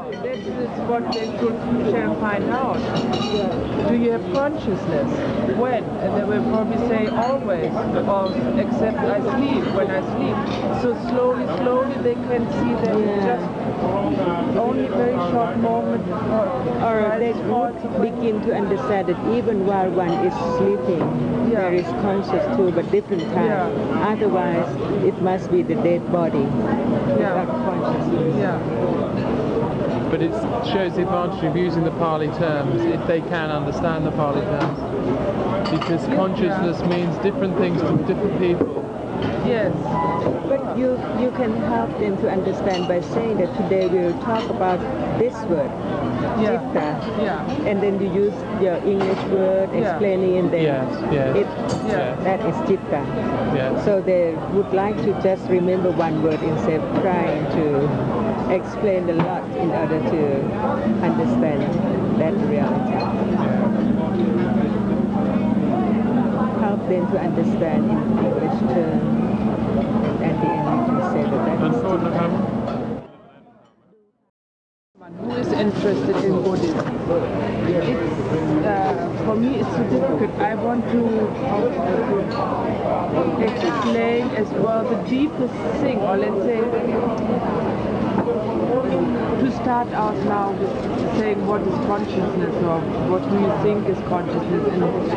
This is what they shall find out. Do you have consciousness? When? And they will probably say always, or except I sleep, when I sleep. So slowly, slowly they can see that just only very short moments or they would begin to understand that even while one is sleeping, there is conscious too, but different time. Otherwise, it must be the dead body without consciousness. But it shows the advantage of using the Pali terms if they can understand the Pali terms, because consciousness means different things to different people. Yes. But you can help them to understand by saying that today we will talk about this word, citta, and then you use your English word explaining in there. That is citta. So they would like to just remember one word instead of trying to explain a lot in order to understand that reality. Help them to understand in English terms, and the end you can say that is citta. Who is interested in Buddhism? For me it's so difficult. I want to explain as well the deepest thing, or let's say to start out now with saying what is consciousness, or what do you think is consciousness,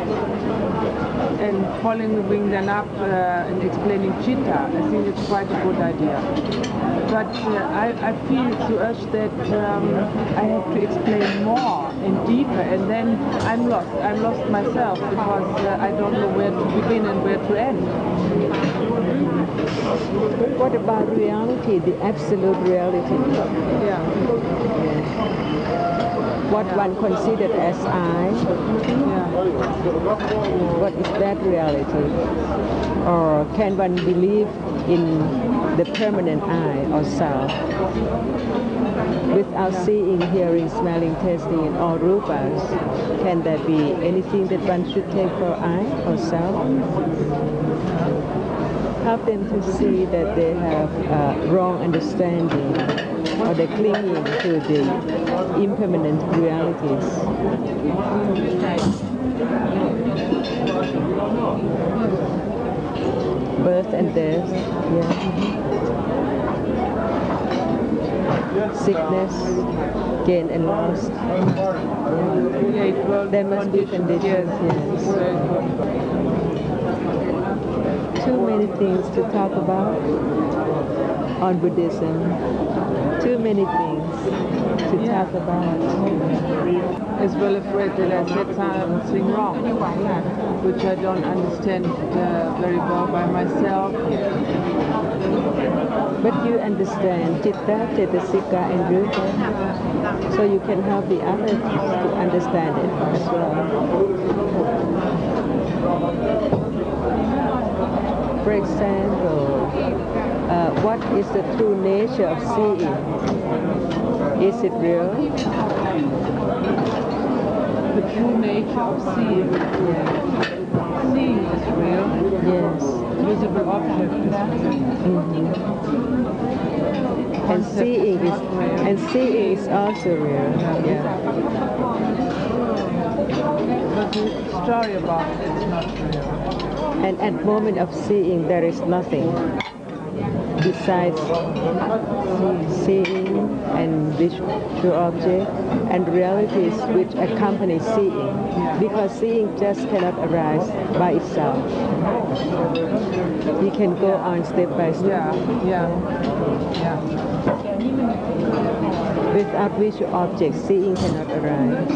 and following then up and explaining citta. I think it's quite a good idea. But I feel to urge that I have to explain more and deeper, and then I'm lost. I'm lost myself, because I don't know where to begin and where to end. What about reality, the absolute reality? What one considered as I, what is that reality? Or can one believe in the permanent I or self without seeing, hearing, smelling, tasting in all rupas? Can there be anything that one should take for I or self? Help them to see that they have wrong understanding, or they're clinging to the impermanent realities. Birth and death, sickness, gain and loss. There must be conditions, Too many things to talk about on Buddhism. Too many things to talk about. As well afraid that I said something wrong, which I don't understand very well by myself. But you understand citta, cetasika, and rupa, so you can help the others to understand it as well. For example, what is the true nature of seeing? Is it real? The true nature of seeing. Seeing is real. Yes. Visible object is real. And seeing is also real. But the story about it is not real. And at the moment of seeing, there is nothing besides seeing and visual object and realities which accompany seeing, because seeing just cannot arise by itself. You can go on step by step. Without visual objects, seeing cannot arise.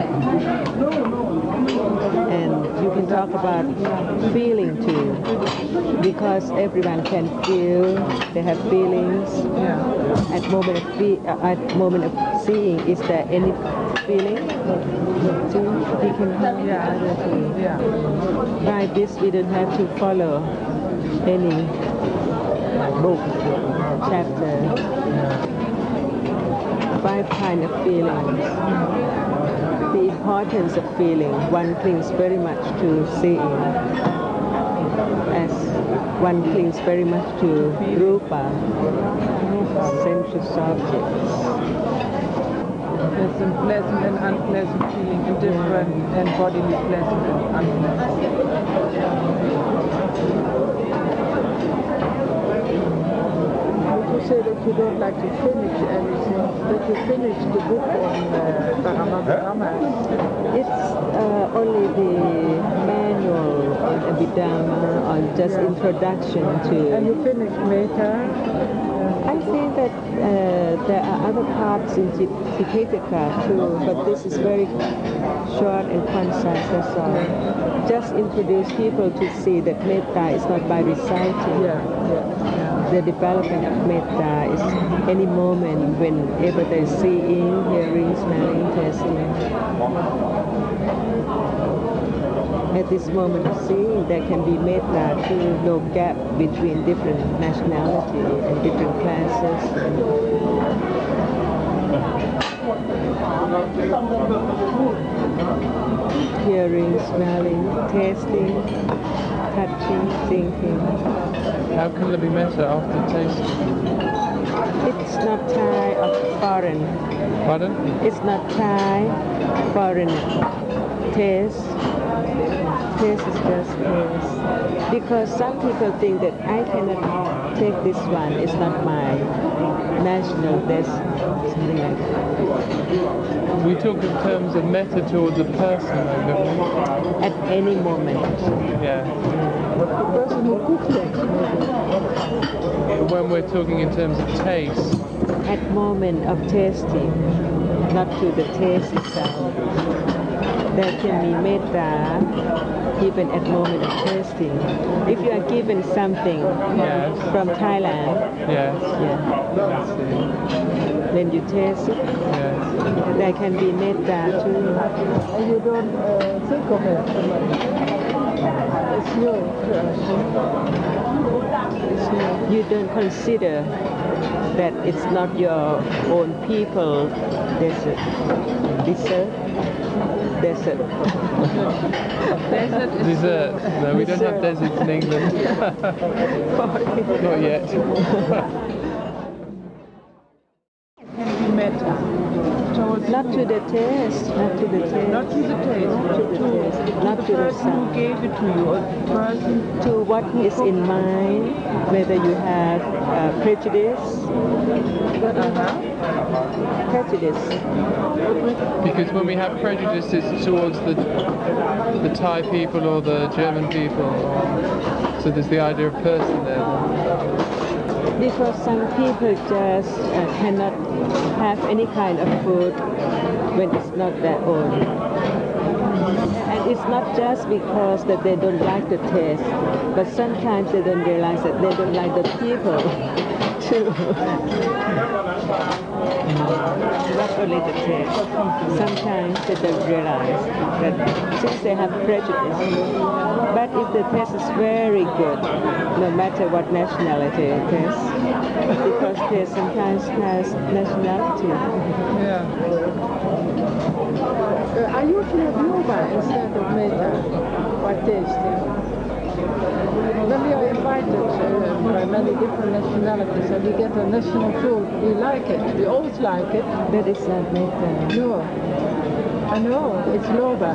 And you can talk about feeling too, because everyone can feel, they have feelings. At moment of seeing, is there any feeling? So we can help the other too. By this, we don't have to follow any book, chapter. 5 kinds of feelings. The importance of feeling, one clings very much to seeing, as one clings very much to rupa, sensuous objects. some pleasant and unpleasant feeling and different and bodily pleasant and unpleasant. You say that you don't like to finish anything, but you finished the book on Paramadharma. It's only the manual on Abhidharma, on just introduction to... And you finished Metta? I think that there are other parts in Tipitaka too, but this is very short and concise, that's all. Just introduce people to see that Metta is not by reciting. The development of Metta is any moment whenever there's seeing, hearing, smelling, tasting. At this moment of seeing, there can be Metta too, no gap between different nationality and different classes. Hearing, smelling, tasting, touching, thinking. How can there be metta after tasting? It's not Thai or foreign. Pardon? It's not Thai, foreign taste. Taste is just taste. Because some people think that I cannot take this one, it's not my national taste, something like that. We talk in terms of metta towards a person, though, don't we? At any moment. Yeah. The person who cooks it, When we're talking in terms of taste. At moment of tasting, not to the taste itself. There can be metta even at moment of tasting. If you are given something from Thailand, then you taste it. There can be metta too. and you don't think of it. It's new. You don't consider that it's not your own people. Desert. Dessert. No, we don't have deserts in England. Not yet. Can be metta. Not to the taste, not to the taste. Not to the taste, not to the taste, not to the person who sound. gave it to you, or the person To what is in mind, whether you have prejudice. Prejudice. Because when we have prejudices towards the Thai people or the German people, so there's the idea of person there. Because some people just cannot have any kind of food when it's not their own. And it's not just because that they don't like the taste, but sometimes they don't realize that they don't like the people too. Not only the taste. Sometimes they don't realize that since they have prejudice. But if the taste is very good, no matter what nationality it is, because taste sometimes has nationality. I usually have yoga instead of metta by tasting. When we are invited by many different nationalities and we get a national food, we like it. We always like it. That is not metta. No. I know, it's loba.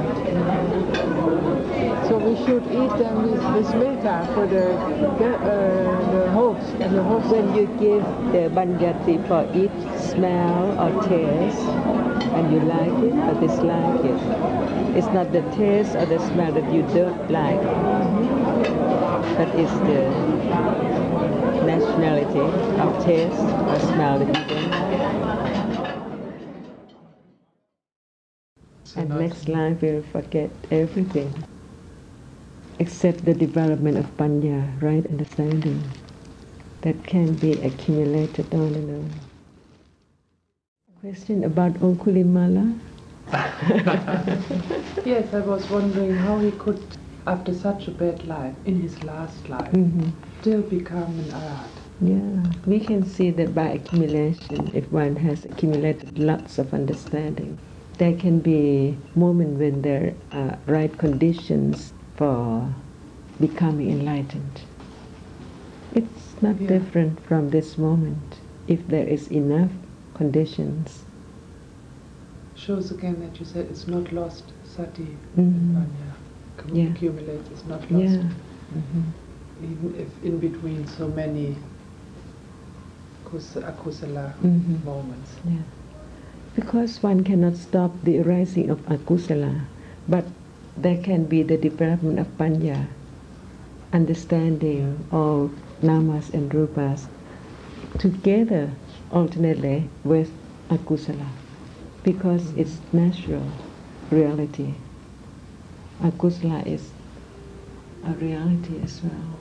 So we should eat them with metta for the host and the host. When you give the banyati for each smell or taste, and you like it or dislike it, it's not the taste or the smell that you don't like, but it's the nationality of taste or smell that you don't like. And next life we'll forget everything except the development of panya, right understanding, that can be accumulated on and on. Question about Angulimala? Yes, I was wondering how he could, after such a bad life, in his last life, still become an arhat. Yeah, we can see that by accumulation, if one has accumulated lots of understanding, there can be moments when there are right conditions for becoming enlightened. It's not different from this moment if there is enough conditions. shows again that you said it's not lost, sati, Mm-hmm. Yeah. accumulate, it's not lost. Yeah. Mm-hmm. Even if in between so many akusala Mm-hmm. moments. Yeah. Because one cannot stop the arising of akusala, but there can be the development of panya, understanding of namas and rupas together alternately with akusala, because it's natural reality. Akusala is a reality as well.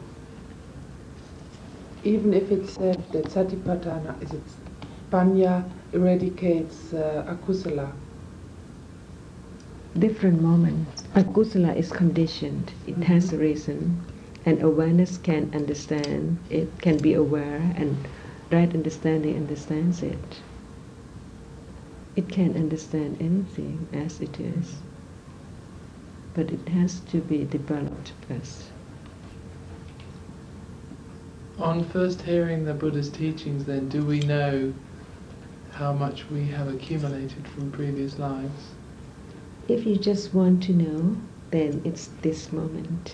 Even if it's said that satipatthana is its panya eradicates akusala. Different moments. Akusala is conditioned. It has a reason, and awareness can understand. It can be aware, and right understanding understands it. It can understand anything as it is, but it has to be developed first. On first hearing the Buddha's teachings, then, do we know how much we have accumulated from previous lives? If you just want to know, then it's this moment.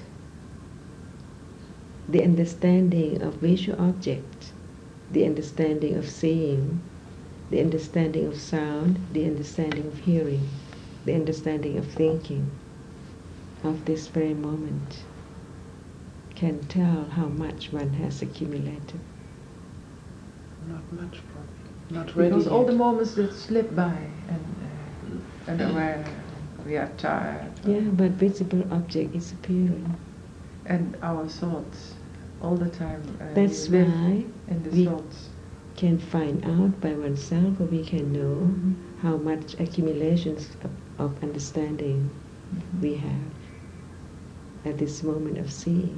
The understanding of visual objects, the understanding of seeing, the understanding of sound, the understanding of hearing, the understanding of thinking, of this very moment, can tell how much one has accumulated. Not much, probably. Not ready Because all yet. the moments that slip by and aware, we are tired. Yeah, but visible object is appearing. And our thoughts, all the time. That's we live why in the we thoughts. can find out by oneself, or we can know how much accumulations of understanding we have at this moment of seeing.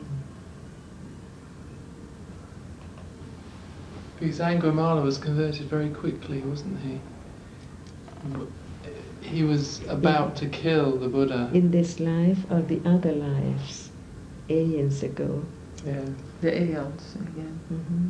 Because Angulimala was converted very quickly, wasn't he? He was about to kill the Buddha. In this life or the other lives, aeons ago. Yeah. The aeons again. Mm-hmm.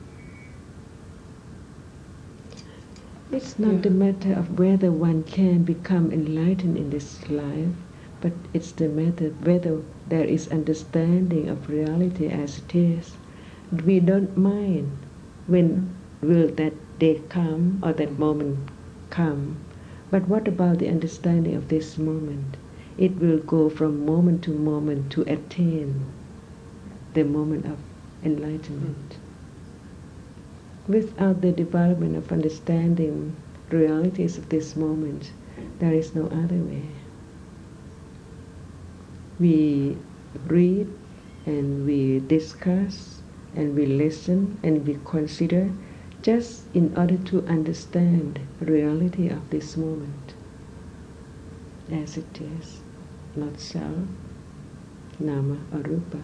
It's not the matter of whether one can become enlightened in this life, but it's the matter whether there is understanding of reality as it is. We don't mind when will that day come or that moment come, but what about the understanding of this moment? It will go from moment to moment to attain the moment of enlightenment. Without the development of understanding realities of this moment, there is no other way. We read and we discuss and we listen and we consider just in order to understand the reality of this moment as it is, not self, nama or rupa.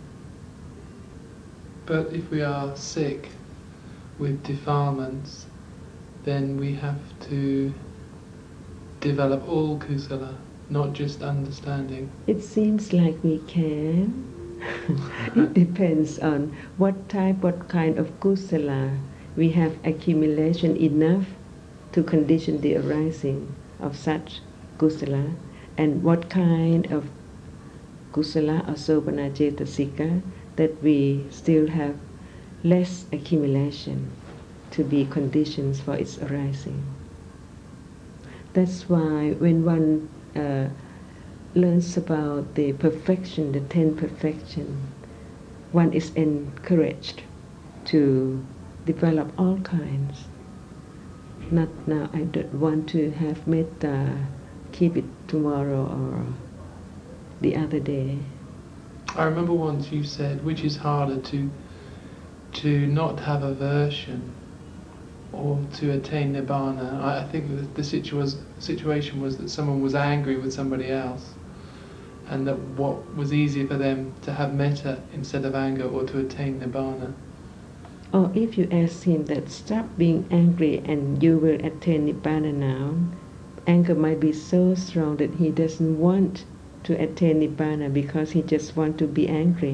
But if we are sick with defilements, then we have to develop all kusala, not just understanding. It seems like we can. It depends on what kind of kusala we have accumulation enough to condition the arising of such kusala, and what kind of kusala or sobhana cetasika that we still have less accumulation to be conditions for its arising. That's why when one learns about the perfection, the 10 perfection, one is encouraged to develop all kinds. Not now, I don't want to have metta, keep it tomorrow or the other day. I remember once you said, which is harder, to not have aversion or to attain nibbana. I think that the situation was that someone was angry with somebody else, and that what was easier for them to have metta instead of anger or to attain nibbana. Or if you ask him that stop being angry and you will attain nibbana now, anger might be so strong that he doesn't want to attain nibbana because he just wants to be angry.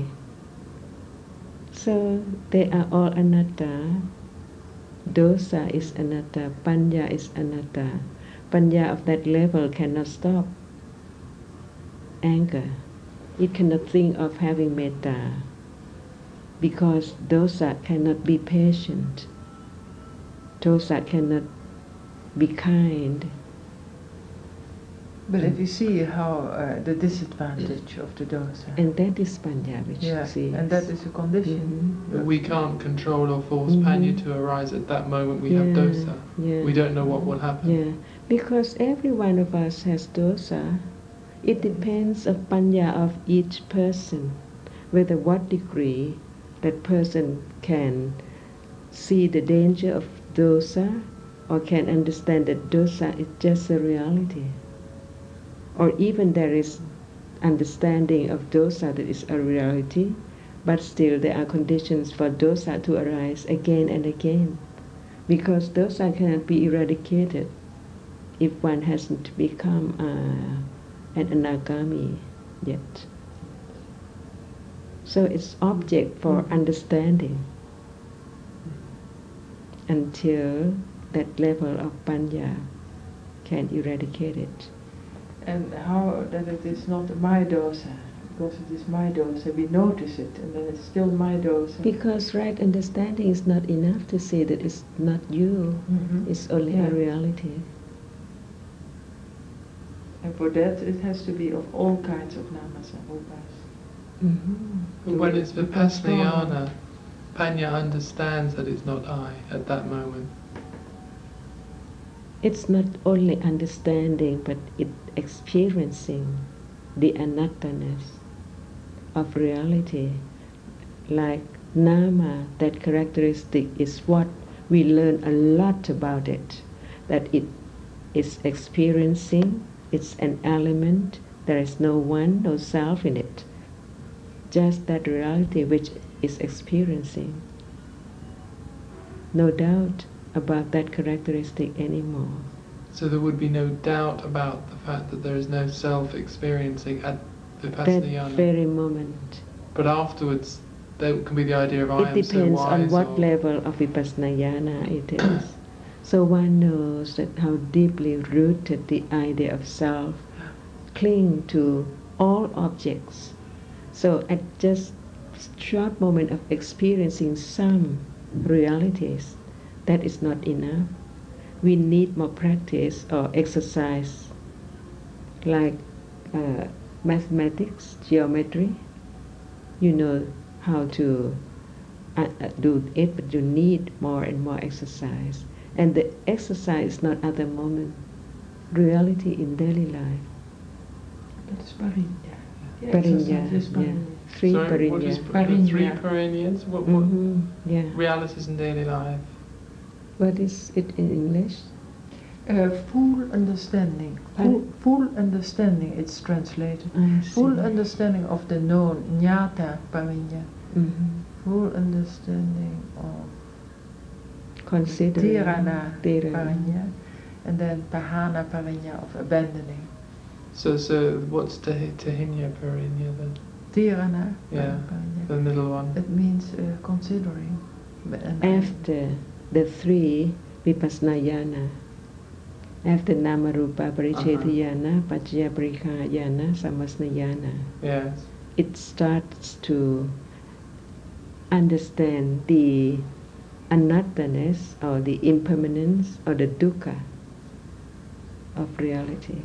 So they are all anatta. Dosa is anatta, panya is anatta. Panya of that level cannot stop anger. It cannot think of having metta because dosa cannot be patient. Dosa cannot be kind. But if you see how the disadvantage of the dosa. And that is panya, which sees. And that is a condition. We can't control or force panya to arise at that moment we have dosa. We don't know what will happen. Yeah, because every one of us has dosa. It depends of panya of each person, whether what degree that person can see the danger of dosa or can understand that dosa is just a reality. Or even there is understanding of dosa that is a reality, but still there are conditions for dosa to arise again and again, because dosa cannot be eradicated if one hasn't become an anagami yet. So it's object for understanding until that level of panya can eradicate it. And how that it is not my dosa, because it is my dosa, we notice it, and then it's still my dosa. Because right understanding is not enough to say that it's not you, it's only a reality. And for that it has to be of all kinds of namas and rupas. When it's vipassana, panya understands that it's not I at that moment. It's not only understanding, but it experiencing the anatta-ness of reality. Like nama, that characteristic is what we learn a lot about it, that it is experiencing, it's an element, there is no one, no self in it. Just that reality which is experiencing. No doubt about that characteristic anymore. So there would be no doubt about the fact that there is no self-experiencing at Vipassana. That very moment. But afterwards, there can be the idea of I am so wise. It depends on what level of Vipassana it is. So one knows that how deeply rooted the idea of self cling to all objects. So at just short moment of experiencing some realities, that is not enough. We need more practice or exercise, like mathematics, geometry. You know how to do it, but you need more and more exercise. And the exercise is not at the moment, reality in daily life. That's parinya. Parinya, yeah. Three Sorry, what is parinya. the three parinyas? What realities in daily life? What is it in English? Full understanding. Full understanding, it's translated. Full understanding of the known, jnata parinya. Full understanding of considering tirana parinya, and then pahana parinya of abandoning. So what's Tahinya parinya then? Tirana parinya. The middle one. It means considering. After the three vipassana, after namarupa paricetiyana, paccaya parikkhayana, samasnayana, yes, it starts to understand the anatta-ness or the impermanence or the dukkha of reality.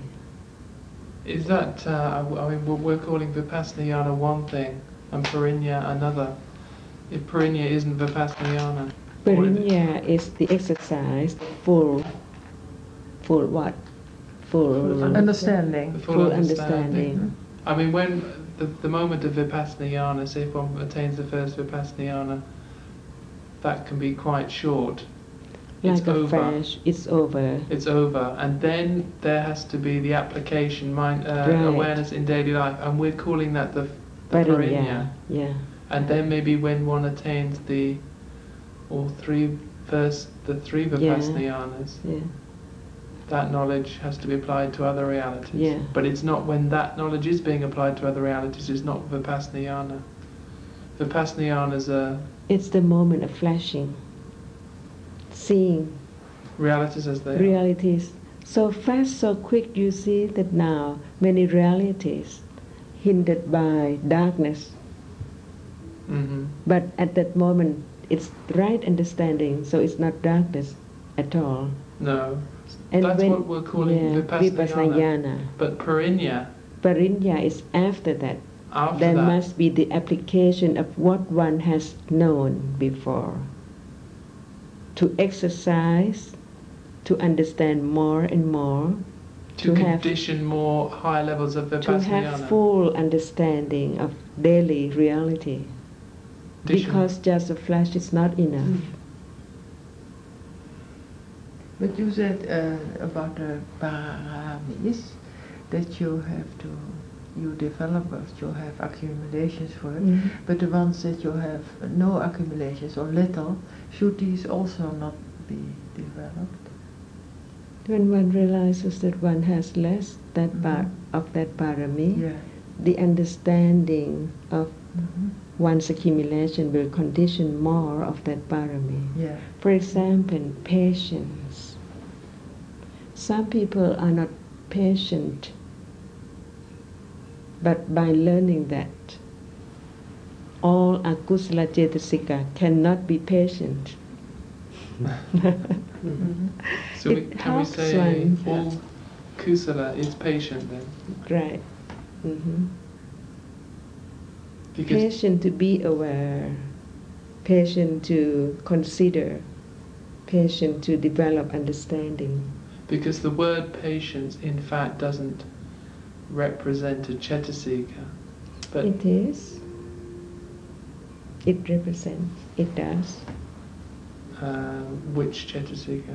Is that, I mean, we're calling Vipassana one thing and Parinya another. If Parinya isn't Vipassana, Parinya is the exercise, full what? Full understanding. Full understanding. I mean, when the moment of Vipassana, say if one attains the first Vipassana, that can be quite short. Like it's a over. flash, it's over. It's over, and then there has to be the application, awareness in daily life, and we're calling that the Parinya. Yeah. And then maybe when one attains the three Vipassanayanas, that knowledge has to be applied to other realities. Yeah. But it's not when that knowledge is being applied to other realities, it's not Vipassanayana. Vipassanayana's it's the moment of flashing, seeing realities as they realities so fast, so quick, you see that now many realities hindered by darkness. Mm-hmm. But at that moment, it's right understanding, so it's not darkness at all. No. And that's what we're calling Vipassana. But Parinya is after that. After there that. must be the application of what one has known before. To exercise, to understand more and more. To condition more high levels of Vipassana. To have full understanding of daily reality. Because just a flash is not enough. But you said about the paramis that you develop, you have accumulations for it, but the ones that you have no accumulations or little, should these also not be developed? When one realizes that one has less that part of that parami, the understanding of one's accumulation will condition more of that parami. Yeah. For example, patience. Some people are not patient, but by learning that all akusala cetasika cannot be patient. So can we say all kusala is patient then? Right. Patient to be aware, patient to consider, patient to develop understanding. Because the word patience in fact doesn't represent a cetasika. But it is. It represents, it does. Which cetasika?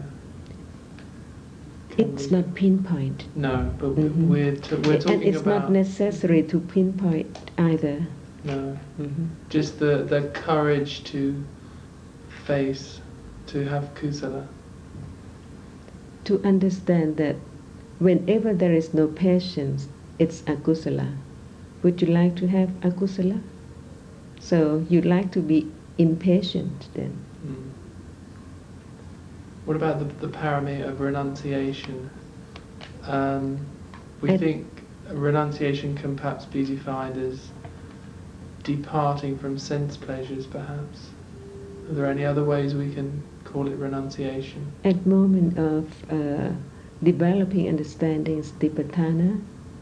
It's not pinpoint. No, but we're talking about... And it's not necessary to pinpoint either. No. Just the courage to face, to have kusala. To understand that whenever there is no patience, it's akusala. Would you like to have akusala? So you'd like to be impatient then. What about the parami of renunciation? We think renunciation can perhaps be defined as departing from sense pleasures, perhaps. Are there any other ways we can call it renunciation? At moment of developing understanding Satipatthana,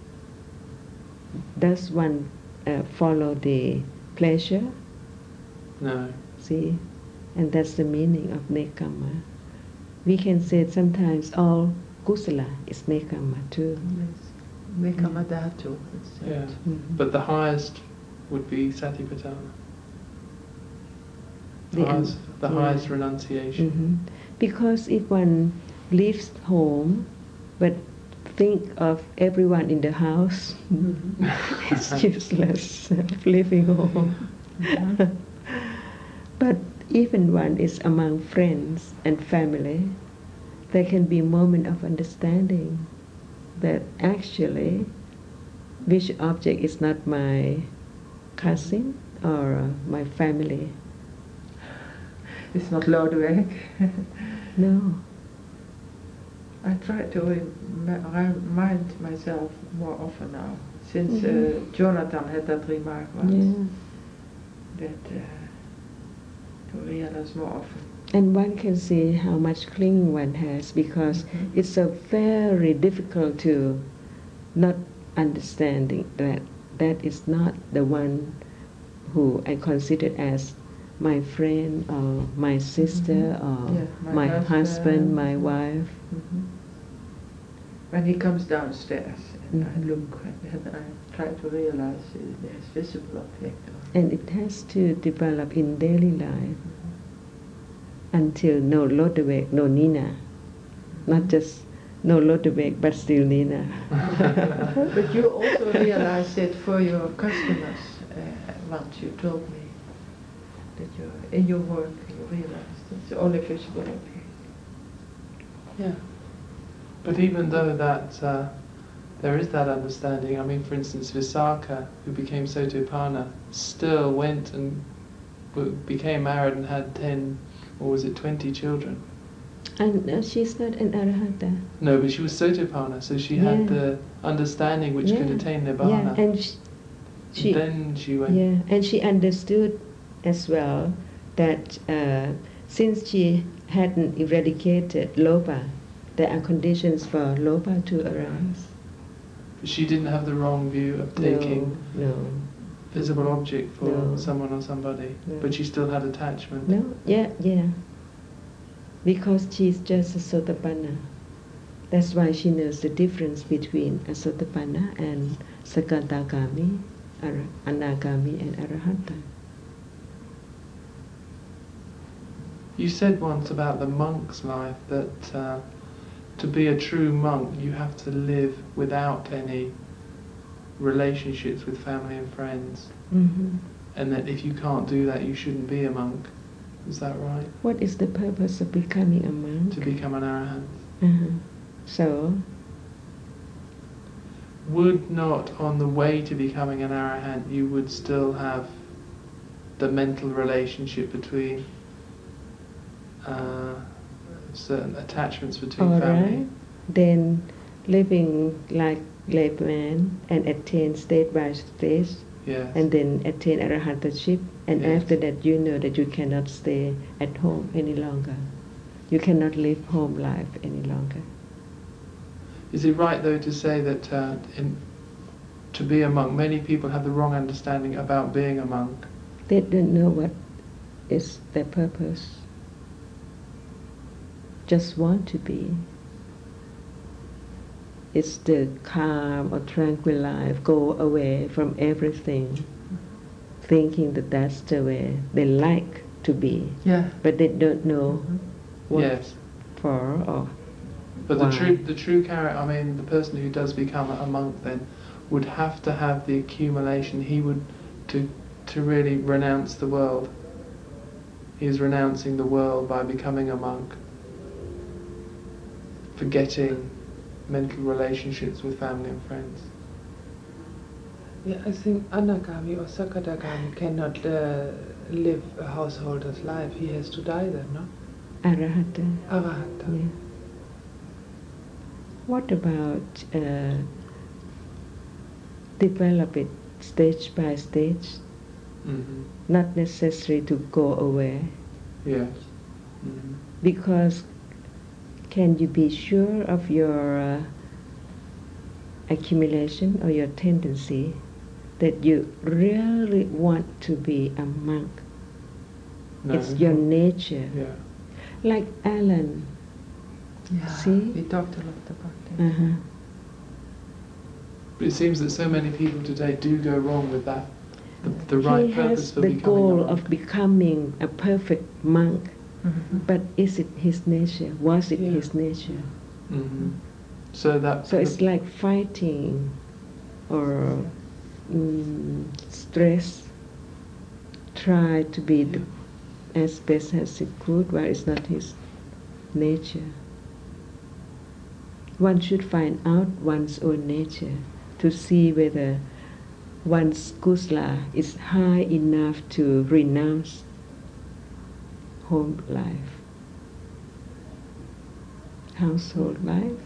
does one follow the pleasure? No. See? And that's the meaning of nekama. We can say sometimes all kusala is nekama too. Yes. Nekama dhatu. Yeah. But the highest would be satipatthana. The highest renunciation. Because if one leaves home but think of everyone in the house, it's useless leaving home. But even one is among friends and family, there can be a moment of understanding that actually which object is not my cousin or my family. It's not Lodewijk. No. I try to remind myself more often now, since Jonathan had that remark once, that to realize more often. And one can see how much clinging one has, because it's so very difficult to not understanding that that is not the one who I consider as my friend or my sister or my husband, my wife. When he comes downstairs and I look and I try to realize there's visible object. And it has to develop in daily life until no Lodewijk, no Nina. Not just no Lodewijk, but still Nina. But you also realize it for your customers. Once you told me that in your work you realized it's only visible object. Yeah. But even though that there is that understanding, I mean, for instance, Visakha, who became Sotapanna, still went and became married and had 10, or was it 20 children? And she's not an arahanta. No, but she was Sotapanna, so she had the understanding which could attain Nibbana. Yeah, and she then she went. Yeah, and she understood as well that since she hadn't eradicated loba, there are conditions for loba to arise. She didn't have the wrong view of taking visible object for someone or somebody, but she still had attachment. No, yeah. Because she's just a Sotapanna. That's why she knows the difference between a Sotapanna and Sakadagami, Anagami, and Arahanta. You said once about the monk's life that to be a true monk you have to live without any relationships with family and friends. Mm-hmm. And that if you can't do that you shouldn't be a monk. Is that right? What is the purpose of becoming a monk? To become an arahant. Uh-huh. So? Would not, on the way to becoming an arahant, you would still have the mental relationship between certain attachments between family? Right. Then living like layman and attain stage by stage, yes. And then attain arahantship, and yes. After that you know that you cannot stay at home any longer. You cannot live home life any longer. Is it right though to say that to be a monk, many people have the wrong understanding about being a monk? They don't know what is their purpose. Just want to be. It's the calm or tranquil life, go away from everything, thinking that that's the way they like to be. Yeah. But they don't know what yes. for or But why. the true character, I mean, the person who does become a monk then would have to have the accumulation. He would to really renounce the world. He is renouncing the world by becoming a monk, forgetting mental relationships with family and friends. Yeah, I think Anagami or Sakadagami cannot live a householder's life. He has to die then, no? Arahata. Arahanta. Yeah. What about develop it stage by stage? Mm-hmm. Not necessary to go away. Yes. Mm-hmm. Because can you be sure of your accumulation or your tendency that you really want to be a monk? No. It's your nature. Yeah. Like Alan. Yeah, See? we talked a lot about that. Uh-huh. But it seems that so many people today do go wrong with that. The right He purpose has for the becoming goal a monk. of becoming a perfect monk, Mm-hmm. but is it his nature? Was it Yeah. his nature? Mm-hmm. So that. So it's like fighting or stress. Try to be as best as he could, while it's not his nature. One should find out one's own nature to see whether one's kusala is high enough to renounce home life, household life.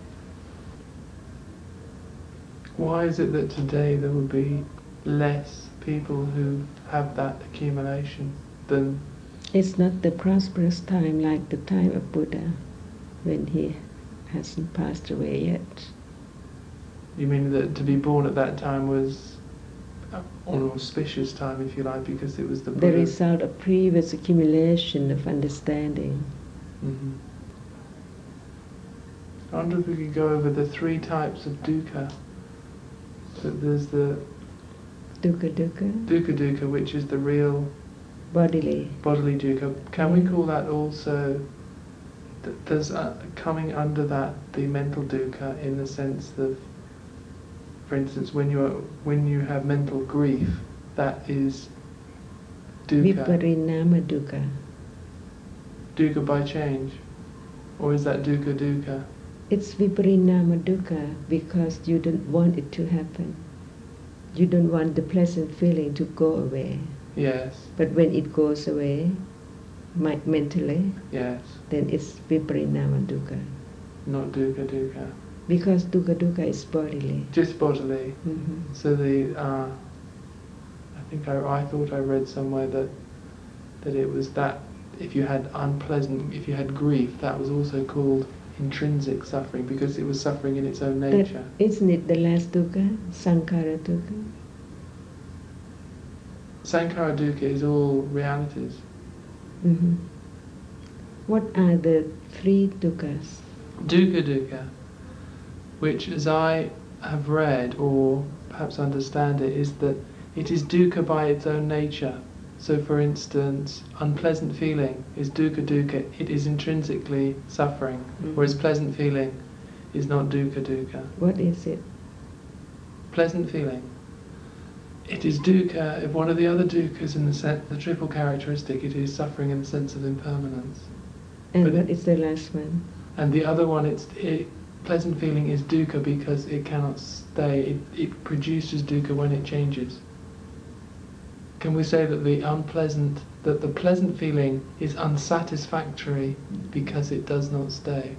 Why is it that today there would be less people who have that accumulation than? It's not the prosperous time like the time of Buddha, when he hasn't passed away yet. You mean that to be born at that time was an auspicious time, if you like, because it was the Buddha? The result of previous accumulation of understanding. Mm-hmm. I wonder if we could go over the 3 types of dukkha. So there's the Dukkha, dukkha, which is the real bodily. bodily dukkha. Can we call that also? There's coming under that the mental dukkha, in the sense that, for instance, when you have mental grief, that is dukkha. Viparinama dukkha. Dukkha by change, or is that dukkha? It's viparinama dukkha because you don't want it to happen. You don't want the pleasant feeling to go away. Yes. But when it goes away, mentally, yes, then it's viparinama dukkha. not dukkha dukkha. Because dukkha is bodily. Just bodily. Mm-hmm. So I think I thought I read somewhere that it was that if you had grief, that was also called intrinsic suffering because it was suffering in its own nature. Isn't it the last dukkha, sankhara dukkha? Sankhara dukkha is all realities. Mm-hmm. What are the three dukkhas? Dukkha dukkha, which as I have read or perhaps understand it, is that it is dukkha by its own nature. So for instance, unpleasant feeling is dukkha dukkha, it is intrinsically suffering, whereas pleasant feeling is not dukkha dukkha. What is it? Pleasant feeling. It is dukkha, if one of the other dukkhas in the triple characteristic, it is suffering in the sense of impermanence. And what is the last one? And the other one, pleasant feeling is dukkha because it cannot stay, it produces dukkha when it changes. Can we say that the pleasant feeling is unsatisfactory because it does not stay?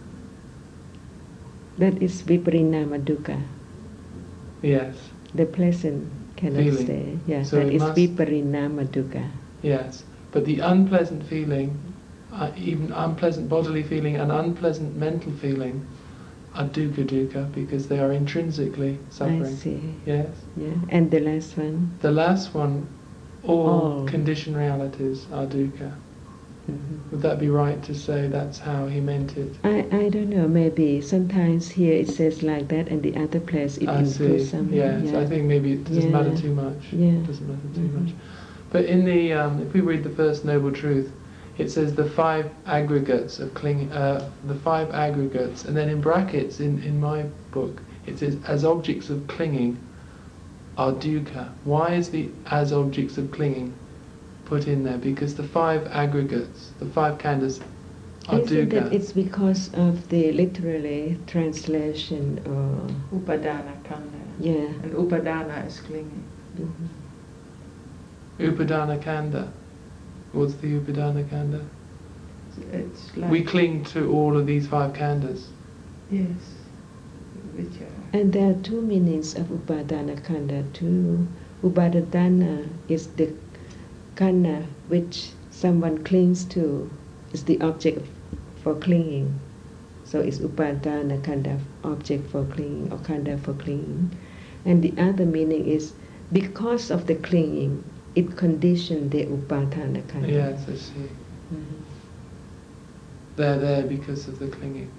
That is viparinama dukkha. Yes. The pleasant cannot feeling. stay. Yeah, So that is viparinama dukkha. Yes, but the unpleasant feeling, even unpleasant bodily feeling and unpleasant mental feeling, are dukkha dukkha because they are intrinsically suffering. I see. Yes. Yeah, and the last one? The last one, all conditioned realities are dukkha. Mm-hmm. Would that be right to say that's how he meant it? I don't know, maybe sometimes here it says like that and the other place it includes something. Yes, yeah. I think maybe it doesn't matter too much. Yeah. It doesn't matter too much. But in the, if we read the First Noble Truth, it says the five aggregates of clinging, the five aggregates, and then in brackets in my book it says as objects of clinging are dukkha. Why is the as objects of clinging put in there? Because the five aggregates, the five khandhas, are Isn't dukkha. that it's because of the literally translation or Upadana khandha. yeah. And upadana is clinging. Mm-hmm. Upadana khandha. What's the upadana khandha? It's like We cling to all of these five khandhas. yes, which are And there are two meanings of upadana khandha too. Upadana is the khandha which someone clings to, is the object for clinging. So it's upadana khandha, object for clinging or khandha for clinging. And the other meaning is because of the clinging, it conditioned the upadana khandha. Yes, I see. Mm-hmm. They're there because of the clinging.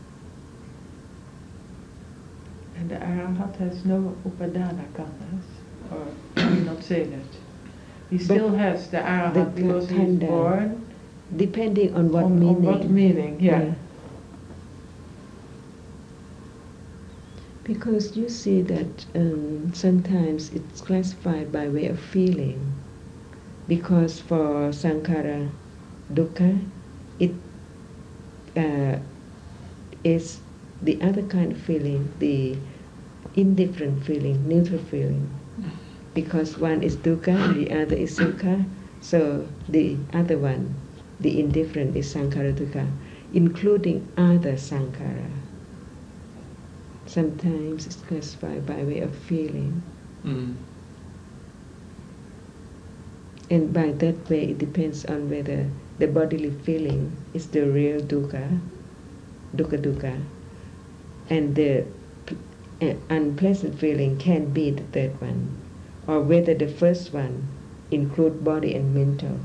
and the Arahat has no upadana khandhas, or do you not say that? He still has the Arahat because he's khandha, born. depending on what on meaning. what meaning, yeah. Because you see that sometimes it's classified by way of feeling. Because for sankhara dukkha, it is the other kind of feeling, the indifferent feeling, neutral feeling. Because one is dukkha and the other is sukha, so the other one, the indifferent, is sankhara dukkha, including other sankhara. Sometimes it's classified by way of feeling. Mm. And by that way, it depends on whether the bodily feeling is the real dukkha, dukkha, and the unpleasant feeling can be the third one, or whether the first one include body and mental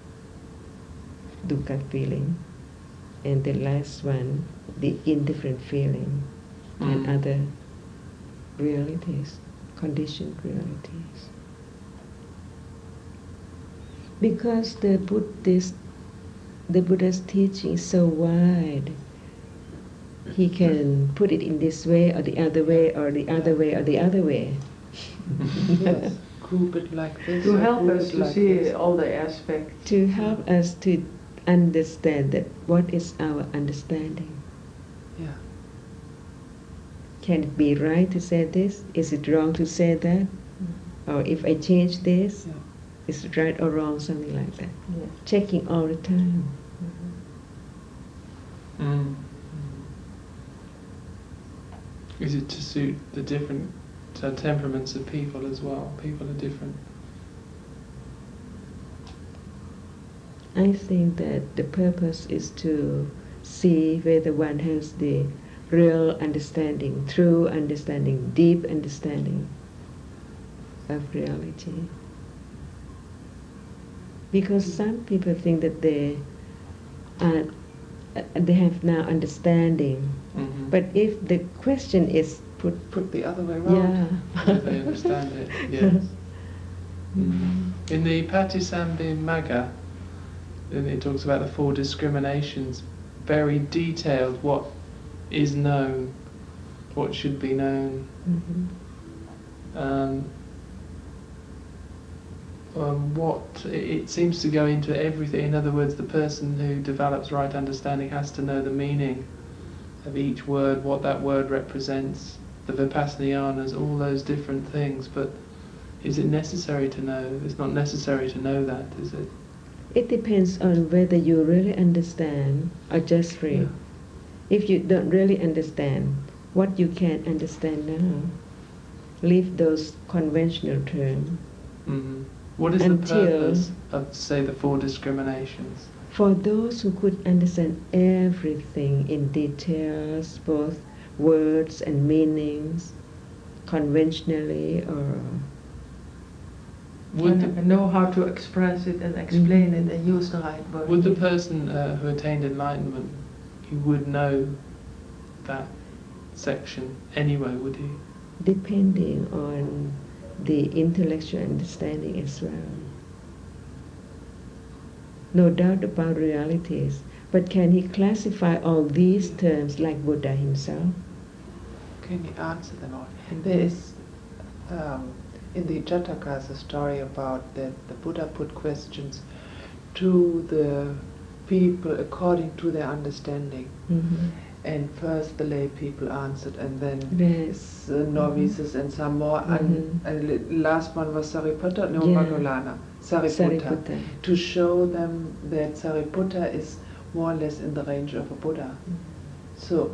dukkha feeling, and the last one, the indifferent feeling, and other realities, conditioned realities. Because the Buddha's teaching is so wide, he can put it in this way or the other way or the other way or the other way. Yes. Group it like this. To help group us it to like see this. all the aspects. To help us to understand that what is our understanding. Yeah. Can it be right to say this? Is it wrong to say that? Or if I change this, is it right or wrong, something like that. Yeah. Checking all the time. Is it to suit the different temperaments of people as well? People are different. I think that the purpose is to see whether one has the real understanding, true understanding, deep understanding of reality. Because some people think that they have now understanding, but if the question is put the other way around, they understand it. Yes. In the Patisambhi Magga, it talks about the 4 discriminations, very detailed, what is known, what should be known. What it seems to go into everything. In other words, the person who develops right understanding has to know the meaning of each word, what that word represents, the Vipassanayanas, all those different things. But is it necessary to know? It's not necessary to know that, is it? It depends on whether you really understand or just read. If you don't really understand what you can understand now, leave those conventional terms. What is the purpose of, say, the 4 discriminations? For those who could understand everything in details, both words and meanings, conventionally or know how to express it and explain it and use the right words. Would the person who attained enlightenment, he would know that section anyway, would he? Depending on the intellectual understanding as well. No doubt about realities, but can he classify all these terms like Buddha himself? Can you answer them all? There is in the Jatakas a story about that the Buddha put questions to the people according to their understanding. And first the lay people answered, and then novices and some more. And the last one was Sariputta, Moggallana, Sariputta, to show them that Sariputta is more or less in the range of a Buddha. So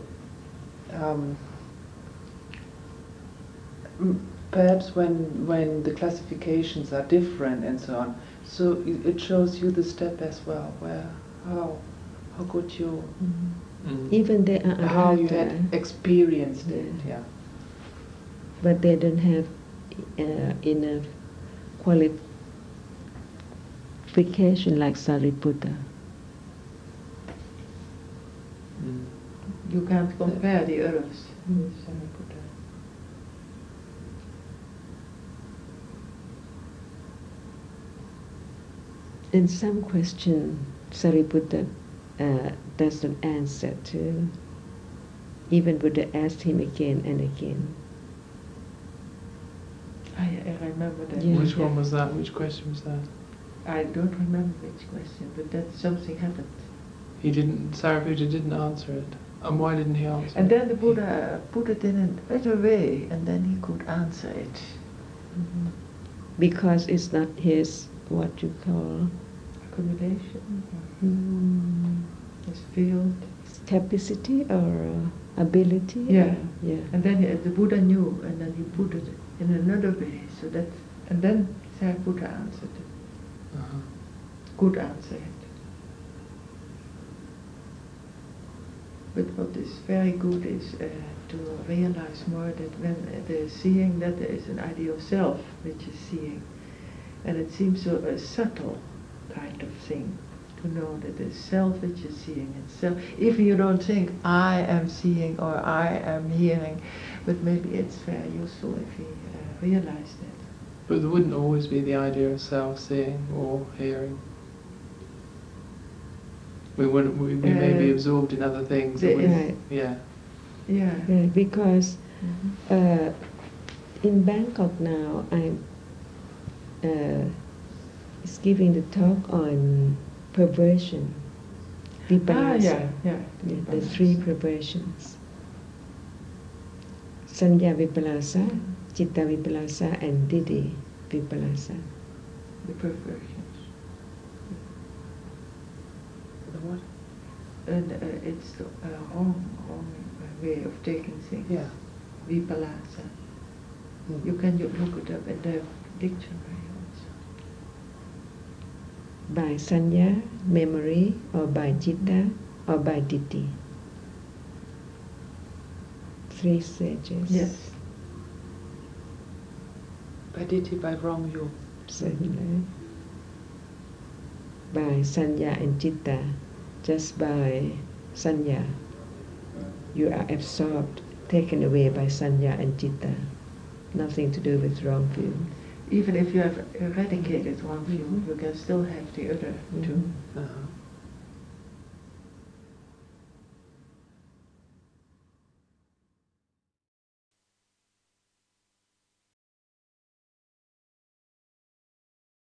perhaps when the classifications are different and so on, so it shows you the step as well, where how could you even they are how you had experienced it, but they don't have enough qualification like Sariputta. You can't compare the others with Sariputta. And some question Sariputta doesn't answer to. Even Buddha asked him again and again. I remember that. Which one was that? Which question was that? I don't remember which question, but that something happened. Sariputta didn't answer it. And why didn't he answer and it? then the Buddha put it in a better way, and then he could answer it. Because it's not his, what you call, accumulation, his field, his capacity or ability. Yeah. Yeah. And then the Buddha knew, and then he put it in another way, so that, and then Sariputta answered it. Could answer it. But what is very good is to realize more that when the seeing, that there is an ideal self which is seeing, and it seems so a subtle kind of thing to know that the self which is seeing itself. Even you don't think I am seeing or I am hearing, but maybe it's very useful if you realize that. But there wouldn't always be the idea of self-seeing or hearing. We may be absorbed in other things. Yeah, because in Bangkok now, I'm is giving the talk on perversion, Vipallasa, the 3 perversions: Sanya Vipallasa, Citta Vipallasa, and Ditti Vipallasa. the perversions. The what? And it's a wrong way of taking things. Yeah. Vipalasa. You can look it up in the dictionary also. By sanya, memory, or by citta, or by ditthi. 3 stages. Yes. By ditthi, by wrong view. Certainly. By sanya and citta, just by sanya, you are absorbed, taken away by sanya and citta. Nothing to do with wrong view. Even if you have eradicated one view, you can still have the other two. Uh-huh.